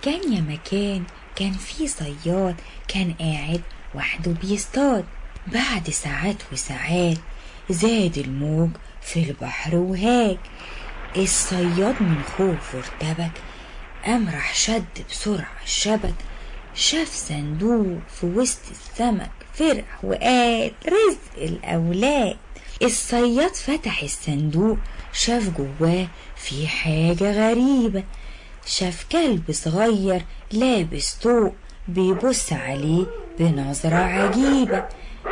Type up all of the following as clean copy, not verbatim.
كان يا مكان كان في صياد كان قاعد وحده بيصطاد. بعد ساعات وساعات زاد الموج في البحر وهاج. الصياد من خوفه ارتبك، قام راح شد بسرعة الشبك، شاف صندوق في وسط السمك، فرح وقال رزق الأولاد. الصياد فتح الصندوق، شاف جواه في حاجة غريبة، شاف كلب صغير لابس طوق بيبص عليه بنظرة عجيبة.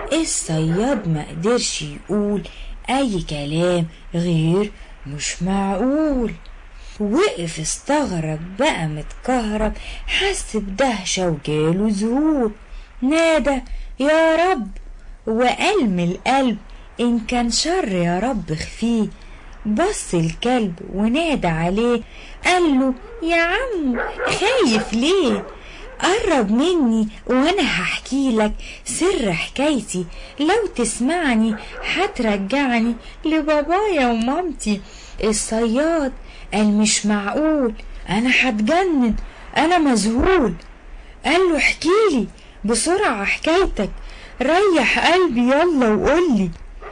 الصياد ما قدرش يقول أي كلام غير مش معقول. وقف استغرب بقى متكهرب، حس بدهشة وجاله ذهول، نادى يا رب وقال من القلب إن كان شر يا رب خفيه. بص الكلب ونادى عليه، قال له يا عم خايف ليه؟ قرب مني وانا هحكي لك سر حكايتي، لو تسمعني هترجعني لبابايا ومامتي. الصياد قال مش معقول، انا هتجنن، انا مذهول. قال له احكيلي بسرعة حكايتك، ريح قلبي يلا وقولي.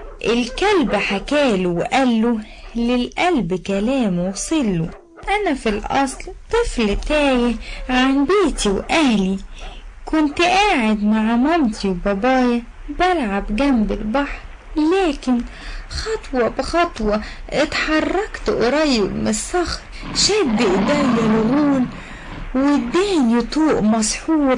الكلب حكاله وقال له للقلب كلامه وصله، أنا في الأصل طفل تايه عن بيتي وأهلي، كنت قاعد مع مامتي وبابايا بلعب جنب البحر، لكن خطوة بخطوة اتحركت قريب من الصخر، شد ايديا الغول واداني طوق مسحور،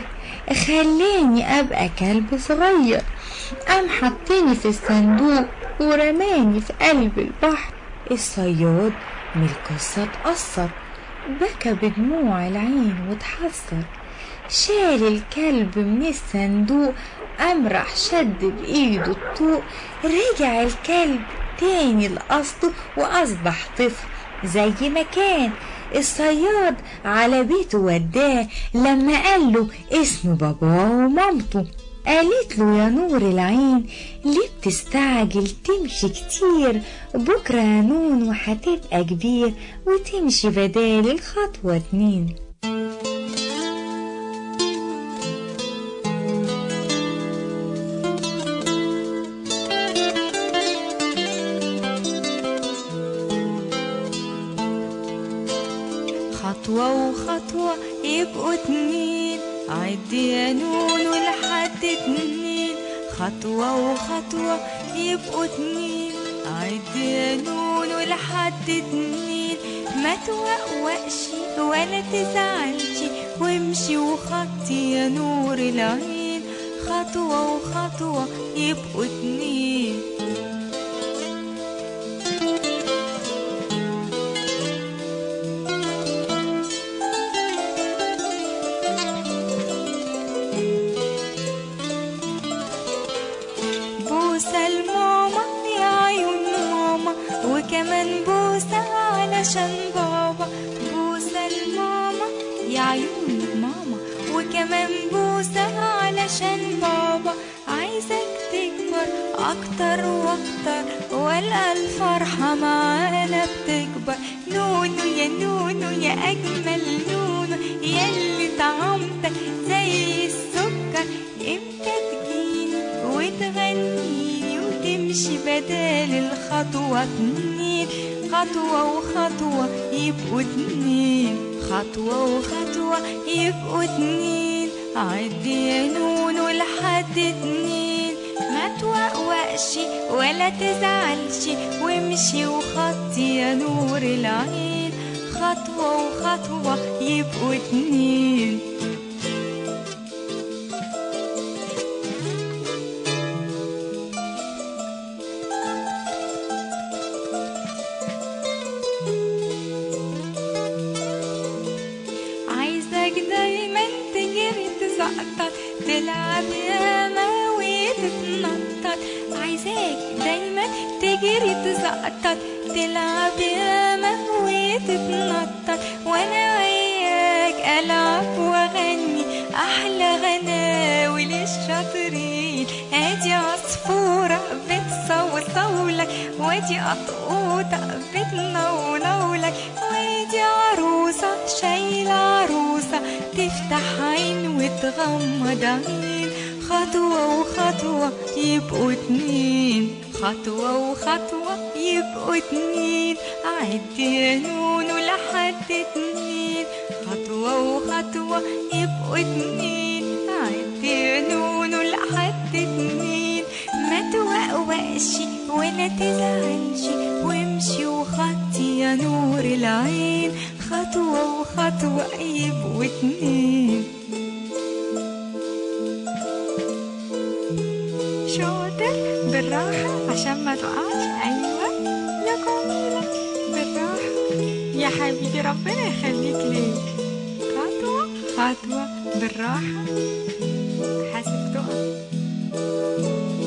خلاني ابقى كلب صغير، قام حطني في الصندوق ورماني في قلب البحر. الصياد من القصة اتأثر، بكى بدموع العين واتحسر، شال الكلب من الصندوق، قام راح شد بإيده الطوق، رجع الكلب تاني لأصله وأصبح طفل زي ما كان. الصياد على بيته وداه لما قال له اسم باباه ومامته. قالت له يا نور العين ليه بتستعجل تمشي كتير، بكرة يا نون وهتبقى كبير وتمشي بدال الخطوة 2. خطوة وخطوة يبقوا 2، عد يا نون ولحد 2. خطوة وخطوة يبقوا 2، عد يا نون ولحد 2. ما توقوقش ولا تزعلش وامشي وخطي يا نور العين، خطوة وخطوة يبقوا 2. بوسة لماما يا عيون ماما، وكمان بوسة علشان بابا. بوسة لماما يا عيون ماما، وكمان بوسة علشان بابا. عايزك تكبر أكتر وأكتر، والقى الفرحة معانا بتكبر. نونو يا نونو يا أجمل نونو، ياللي طعمتك زي السكر، امتى تجيني وتغنيني وتمشي بدال الخطوة 2. خطوة وخطوة يبقوا 2، خطوة وخطوة يبقوا 2. عد يا نونو لحد 2. ما توقوقش ولا تزعلش وامشي وخطي يا نور العين، خطوة وخطوة يبقوا 2. عايزك دايما تجري تزقطط، تلعب ياما وتتنطط. عايزاك دايما تجري تزقطط، تلعب ياما وتتنطط، وانا وياك العب واغني احلى غناوي للشاطرين. ادي عصفورة بتصوصولك، وادي قطقوطة بتنونولك، وادي عروسة شايلة عروسة غمض عين، خطوة وخطوة يبقوا اتنين، خطوة وخطوة يبقوا اتنين، عد يا نونو لحد اتنين، خطوة وخطوة يبقوا اتنين، عد يا نونو لحد اتنين، ما توقوقش ولا تزعلش وامشي وخطي يا نور العين، خطوة وخطوة يبقوا اتنين. شاطر بالراحة عشان ما تقعش، أيوة يا جميلة بالراحة يا حبيبي ربنا يخليك ليه، خطوة خطوة بالراحة، حاسب تقع.